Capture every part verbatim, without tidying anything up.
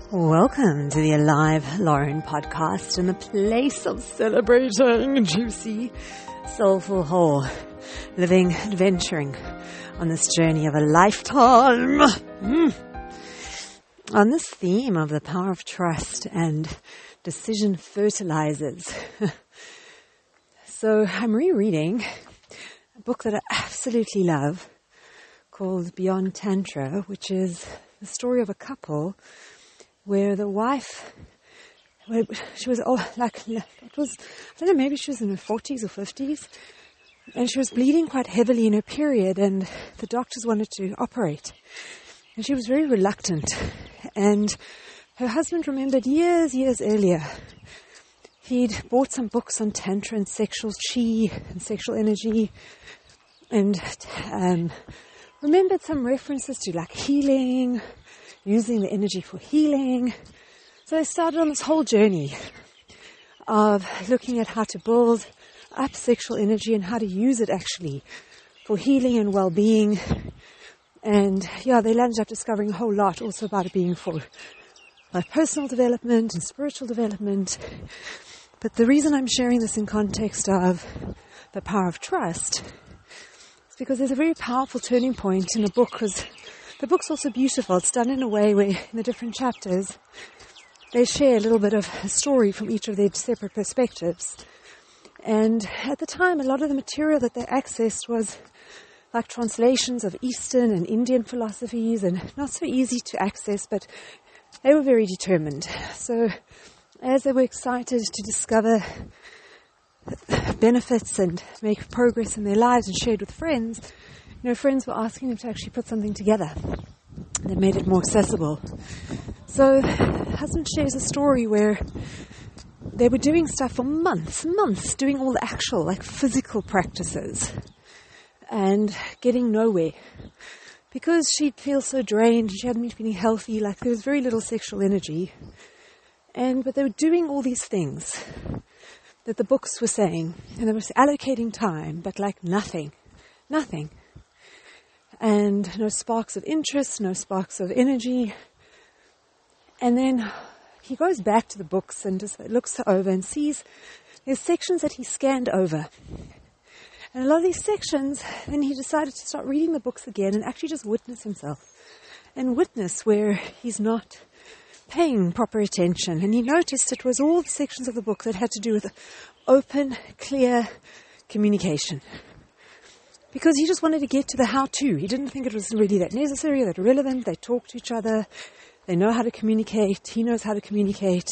Welcome to the Alive Lauren podcast in the place of celebrating juicy, soulful, whole, living, adventuring on this journey of a lifetime. Mm. On this theme of the power of trust and decision fertilizers. So I'm rereading a book that I absolutely love called Beyond Tantra, which is the story of a couple where the wife, where she was, oh, like, it was, I don't know, maybe she was in her forties or fifties, and she was bleeding quite heavily in her period, and the doctors wanted to operate. And she was very reluctant. And her husband remembered years, years earlier, he'd bought some books on Tantra and sexual chi and sexual energy, and um, remembered some references to like healing, using the energy for healing. So they started on this whole journey of looking at how to build up sexual energy and how to use it actually for healing and well-being. And yeah, they landed up discovering a whole lot also about it being for like personal development and spiritual development. But the reason I'm sharing this in context of the power of trust is because there's a very powerful turning point in the book, because the book's also beautiful. It's done in a way where in the different chapters they share a little bit of a story from each of their separate perspectives. And at the time, a lot of the material that they accessed was like translations of Eastern and Indian philosophies, and not so easy to access, but they were very determined. So as they were excited to discover benefits and make progress in their lives and shared with friends, you know, friends were asking them to actually put something together that made it more accessible. So husband shares a story where they were doing stuff for months, months, doing all the actual, like, physical practices and getting nowhere. Because she'd feel so drained, she hadn't been feeling healthy, like there was very little sexual energy. And, but they were doing all these things that the books were saying, and they were allocating time, but like nothing, nothing. And no sparks of interest, no sparks of energy. And then he goes back to the books and just looks over and sees there's sections that he scanned over. And a lot of these sections, then he decided to start reading the books again and actually just witness himself. And witness where he's not paying proper attention. And he noticed it was all the sections of the book that had to do with open, clear communication. Because he just wanted to get to the how-to. He didn't think it was really that necessary, that relevant. They talk to each other. They know how to communicate. He knows how to communicate.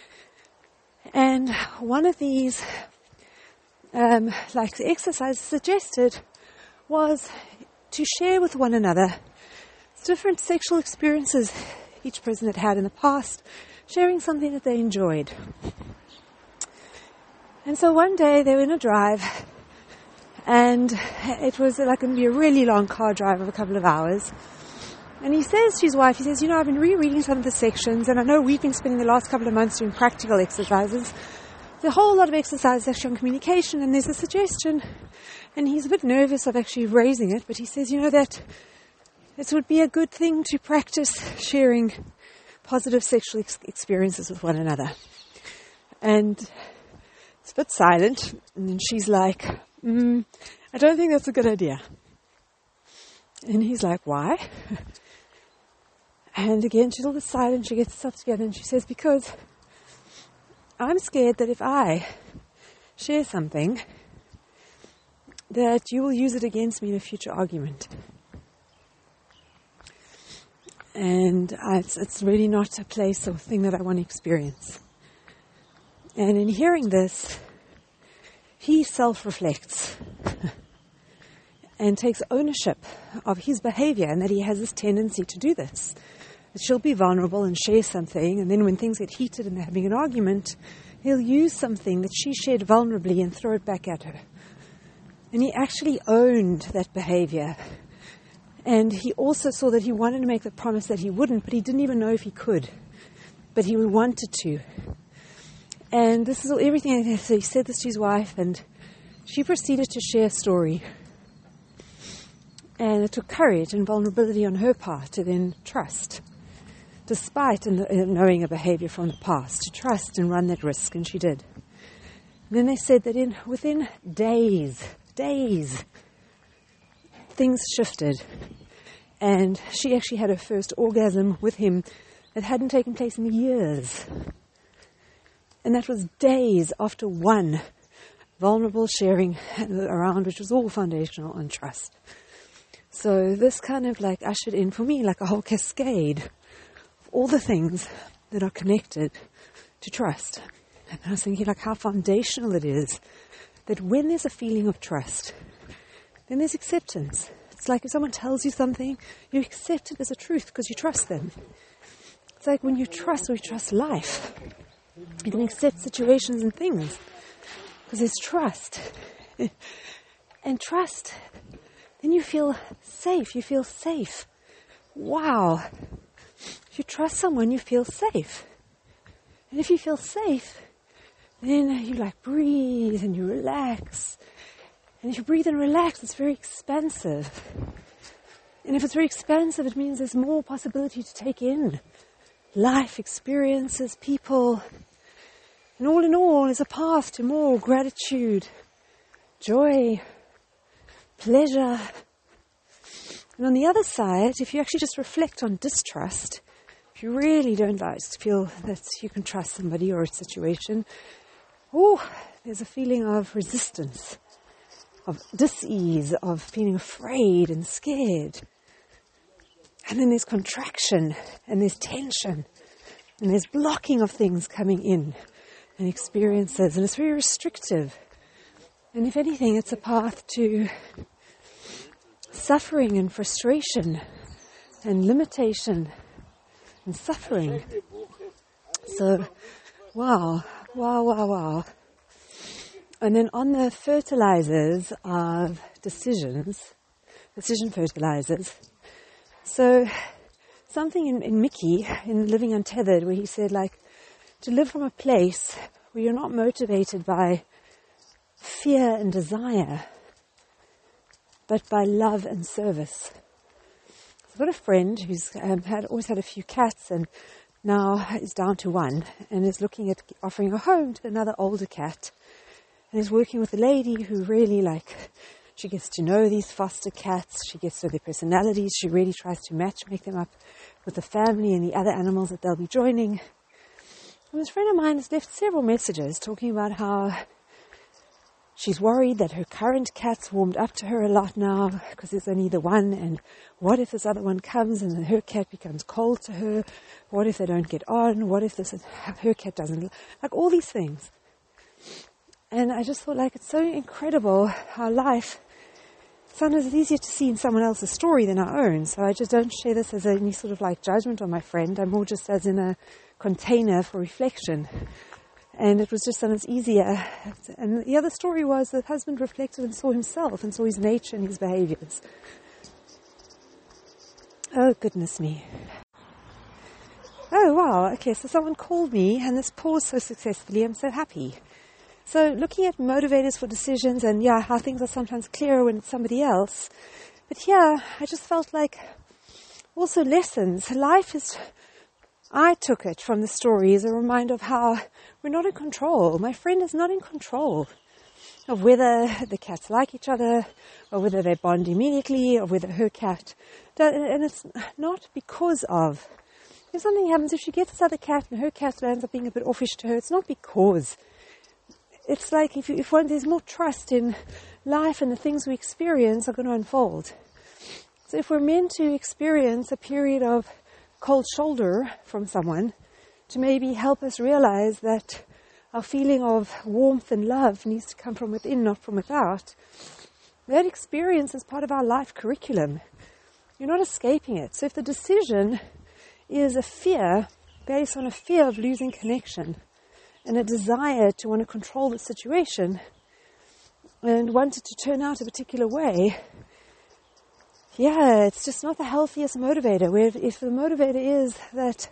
And one of these, um, like the exercises suggested, was to share with one another different sexual experiences each person had had in the past, sharing something that they enjoyed. And so one day they were in a drive, and it was like going to be a really long car drive of a couple of hours. And he says to his wife, he says, you know, I've been rereading some of the sections, and I know we've been spending the last couple of months doing practical exercises. There's a whole lot of exercises actually on communication, and there's a suggestion, and he's a bit nervous of actually raising it, but he says, you know, that it would be a good thing to practice sharing positive sexual ex- experiences with one another. And it's a bit silent, and then she's like, mm, I don't think that's a good idea. And he's like, why? And again, she's a little bit silent. She gets herself together and she says, because I'm scared that if I share something, that you will use it against me in a future argument. And I, it's, it's really not a place or thing that I want to experience. And in hearing this, he self-reflects and takes ownership of his behavior, and that he has this tendency to do this. That she'll be vulnerable and share something, and then when things get heated and they're having an argument, he'll use something that she shared vulnerably and throw it back at her. And he actually owned that behavior. And he also saw that he wanted to make the promise that he wouldn't, but he didn't even know if he could. But he wanted to. And this is all, everything. So he said this to his wife, and she proceeded to share a story. And it took courage and vulnerability on her part to then trust. despite in the, in knowing a behavior from the past, to trust and run that risk, and she did. And then they said that in within days, days, things shifted, and she actually had her first orgasm with him that hadn't taken place in years. And that was days after one vulnerable sharing around, which was all foundational on trust. So this kind of like ushered in, for me, like a whole cascade of all the things that are connected to trust. And I was thinking like how foundational it is that when there's a feeling of trust, then there's acceptance. It's like if someone tells you something, you accept it as a truth because you trust them. It's like when you trust or you trust life, you can accept situations and things because there's trust. And trust, then you feel safe. You feel safe. Wow. If you trust someone, you feel safe. And if you feel safe, then you like breathe and you relax. And if you breathe and relax, it's very expansive. And if it's very expansive, it means there's more possibility to take in life, experiences, people. And all in all is a path to more gratitude, joy, pleasure. And on the other side, if you actually just reflect on distrust, if you really don't like to feel that you can trust somebody or a situation, oh, there's a feeling of resistance, of dis-ease, of feeling afraid and scared. And then there's contraction, and there's tension, and there's blocking of things coming in, and experiences, and it's very restrictive. And if anything, it's a path to suffering and frustration and limitation and suffering. So, wow, wow, wow, wow. And then on the fertilizers of decisions, decision fertilizers, so something in, in Mickey, in Living Untethered, where he said, like, to live from a place where you're not motivated by fear and desire, but by love and service. I've got a friend who's um, had always had a few cats and now is down to one and is looking at offering a home to another older cat, and is working with a lady who really, like, she gets to know these foster cats, she gets to know their personalities, she really tries to match, make them up with the family and the other animals that they'll be joining. And this friend of mine has left several messages talking about how she's worried that her current cat's warmed up to her a lot now because there's only the one, and what if this other one comes and then her cat becomes cold to her? What if they don't get on? What if this her cat doesn't? Like all these things. And I just thought, like, it's so incredible how life, sometimes it's easier to see in someone else's story than our own. So I just don't share this as any sort of like judgment on my friend. I'm more just as in a container for reflection. And it was just sometimes easier. And the other story was the husband reflected and saw himself and saw his nature and his behaviors. Oh, goodness me. Oh, wow. Okay, so someone called me and this paused so successfully. I'm so happy. So looking at motivators for decisions and, yeah, how things are sometimes clearer when it's somebody else. But here, I just felt like also lessons. Life is... I took it from the story as a reminder of how we're not in control. My friend is not in control of whether the cats like each other or whether they bond immediately or whether her cat... And it's not because of... If something happens, if she gets this other cat and her cat ends up being a bit offish to her, it's not because... It's like if, you, if one, there's more trust in life and the things we experience are going to unfold. So if we're meant to experience a period of cold shoulder from someone to maybe help us realize that our feeling of warmth and love needs to come from within, not from without, that experience is part of our life curriculum. You're not escaping it. So if the decision is a fear based on a fear of losing connection and a desire to want to control the situation and want it to turn out a particular way, yeah, it's just not the healthiest motivator. Where if, if the motivator is that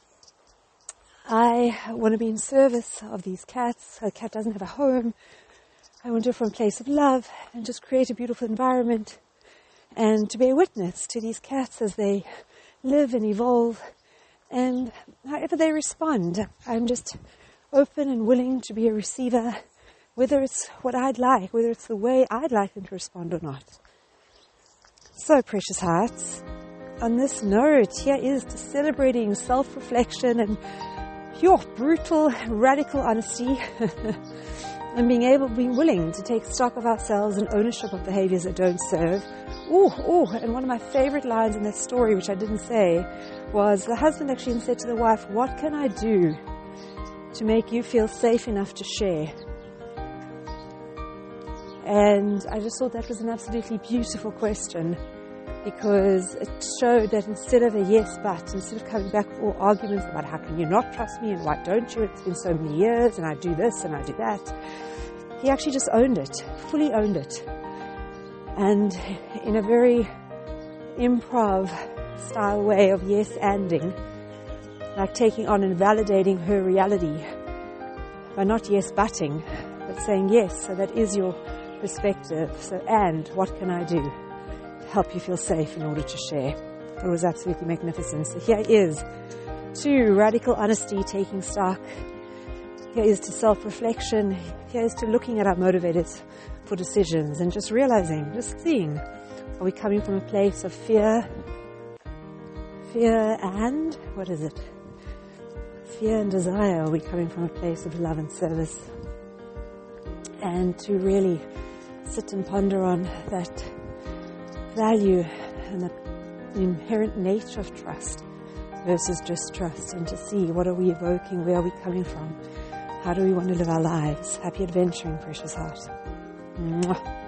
I want to be in service of these cats, a cat doesn't have a home, I want to do it from a place of love and just create a beautiful environment and to be a witness to these cats as they live and evolve And however they respond, I'm just open and willing to be a receiver, whether it's what I'd like, whether it's the way I'd like them to respond or not. So, precious hearts, on this note, here is to celebrating self-reflection and pure, brutal, radical honesty and being able, being willing to take stock of ourselves and ownership of behaviors that don't serve. Oh, oh, and one of my favorite lines in that story, which I didn't say, was the husband actually said to the wife, "What can I do to make you feel safe enough to share?" And I just thought that was an absolutely beautiful question, because it showed that instead of a yes but, instead of coming back with all arguments about how can you not trust me and why don't you, it's been so many years and I do this and I do that, he actually just owned it, fully owned it. And in a very improv style way of yes-anding, like taking on and validating her reality by not yes-butting, but saying yes, so that is your perspective. So, and what can I do to help you feel safe in order to share? It was absolutely magnificent. So here is to radical honesty, taking stock. Here is to self-reflection. Here is to looking at our motivators for decisions and just realizing, just seeing, are we coming from a place of fear? Fear and, what is it? Fear and desire. Are we coming from a place of love and service? And to really sit and ponder on that value and the inherent nature of trust versus distrust, and to see what are we evoking, where are we coming from, how do we want to live our lives. Happy adventuring, precious heart. Mwah.